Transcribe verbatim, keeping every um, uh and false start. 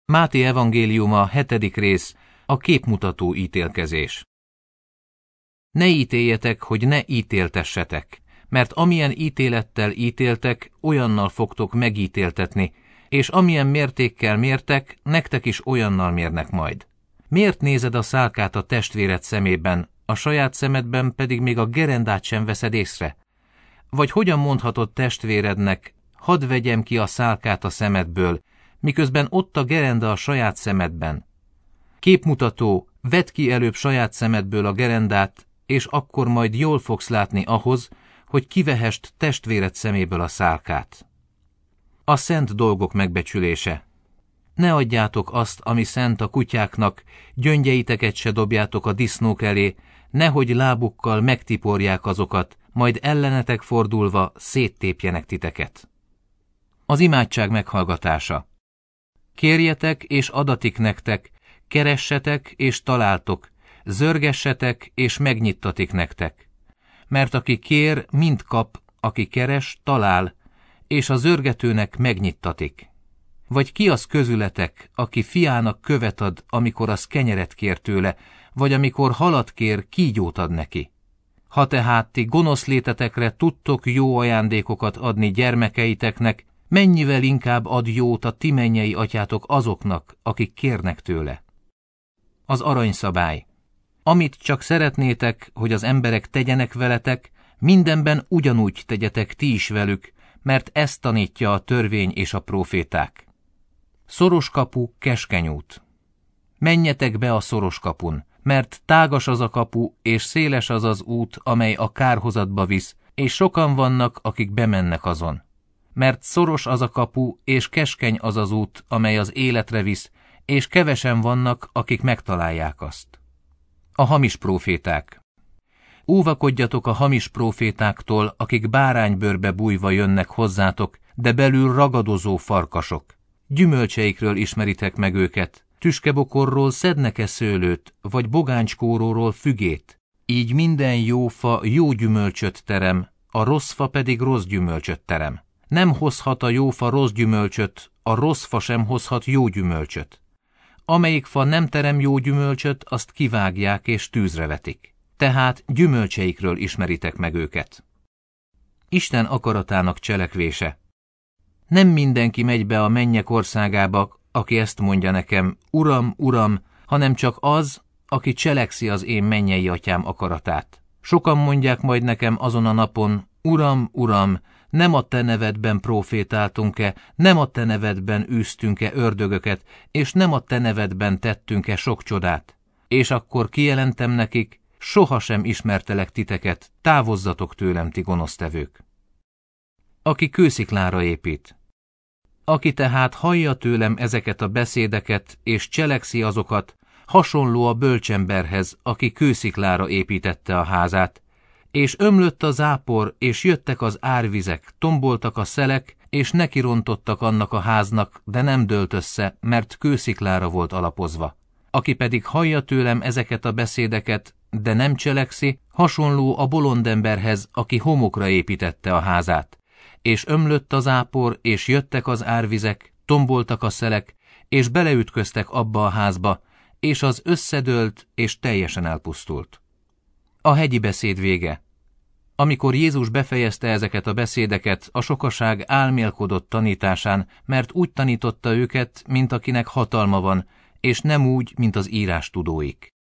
Máté evangéliuma, hetedik rész, a képmutató ítélkezés. Ne ítéljetek, hogy ne ítéltessetek, mert amilyen ítélettel ítéltek, olyannal fogtok megítéltetni, és amilyen mértékkel mértek, nektek is olyannal mérnek majd. Miért nézed a szálkát a testvéred szemében, a saját szemedben pedig még a gerendát sem veszed észre? Vagy hogyan mondhatod testvérednek, hadd vegyem ki a szálkát a szemedből, miközben ott a gerenda a saját szemedben? Képmutató, vedd ki előbb saját szemedből a gerendát, és akkor majd jól fogsz látni ahhoz, hogy kivehest testvéred szeméből a szálkát. A szent dolgok megbecsülése. Ne adjátok azt, ami szent a kutyáknak, gyöngyeiteket se dobjátok a disznók elé, nehogy lábukkal megtiporják azokat, majd ellenetek fordulva széttépjenek titeket. Az imádság meghallgatása. Kérjetek, és adatik nektek, keressetek, és találtok, zörgessetek, és megnyittatik nektek. Mert aki kér, mind kap, aki keres, talál, és a zörgetőnek megnyittatik. Vagy ki az közületek, aki fiának követ ad, amikor az kenyeret kér tőle, vagy amikor halat kér, kígyót ad neki? Ha tehát ti gonosz létetekre tudtok jó ajándékokat adni gyermekeiteknek, mennyivel inkább ad jót a ti mennyei atyátok azoknak, akik kérnek tőle. Az aranyszabály. Amit csak szeretnétek, hogy az emberek tegyenek veletek, mindenben ugyanúgy tegyetek ti is velük, mert ezt tanítja a törvény és a próféták. Szoros kapu, keskeny út. Menjetek be a szoros kapun, mert tágas az a kapu, és széles az az út, amely a kárhozatba visz, és sokan vannak, akik bemennek azon. Mert szoros az a kapu, és keskeny az az út, amely az életre visz, és kevesen vannak, akik megtalálják azt. A hamis próféták. Óvakodjatok a hamis prófétáktól, akik báránybőrbe bújva jönnek hozzátok, de belül ragadozó farkasok. Gyümölcseikről ismeritek meg őket. Tüskebokorról szednek-e szőlőt, vagy bogánckóróról fügét? Így minden jó fa jó gyümölcsöt terem, a rossz fa pedig rossz gyümölcsöt terem. Nem hozhat a jó fa rossz gyümölcsöt, a rossz fa sem hozhat jó gyümölcsöt. Amelyik fa nem terem jó gyümölcsöt, azt kivágják és tűzre vetik. Tehát gyümölcseikről ismeritek meg őket. Isten akaratának cselekvése. Nem mindenki megy be a mennyek országába, aki ezt mondja nekem, Uram, Uram, hanem csak az, aki cselekszi az én mennyei atyám akaratát. Sokan mondják majd nekem azon a napon, Uram, Uram, nem a te nevedben profétáltunk-e, nem a te nevedben űztünk-e ördögöket, és nem a te nevedben tettünk-e sok csodát. És akkor kijelentem nekik, sohasem ismertelek titeket, távozzatok tőlem, ti gonosztevők. Aki kősziklára épít. Aki tehát hallja tőlem ezeket a beszédeket, és cselekszi azokat, hasonló a bölcsemberhez, aki kősziklára építette a házát, és ömlött a zápor, és jöttek az árvizek, tomboltak a szelek, és nekirontottak annak a háznak, de nem dőlt össze, mert kősziklára volt alapozva. Aki pedig hallja tőlem ezeket a beszédeket, de nem cselekszi, hasonló a bolondemberhez, aki homokra építette a házát. És ömlött a zápor, és jöttek az árvizek, tomboltak a szelek, és beleütköztek abba a házba, és az összedőlt, és teljesen elpusztult. A hegyi beszéd vége. Amikor Jézus befejezte ezeket a beszédeket, a sokaság álmélkodott tanításán, mert úgy tanította őket, mint akinek hatalma van, és nem úgy, mint az írástudóik.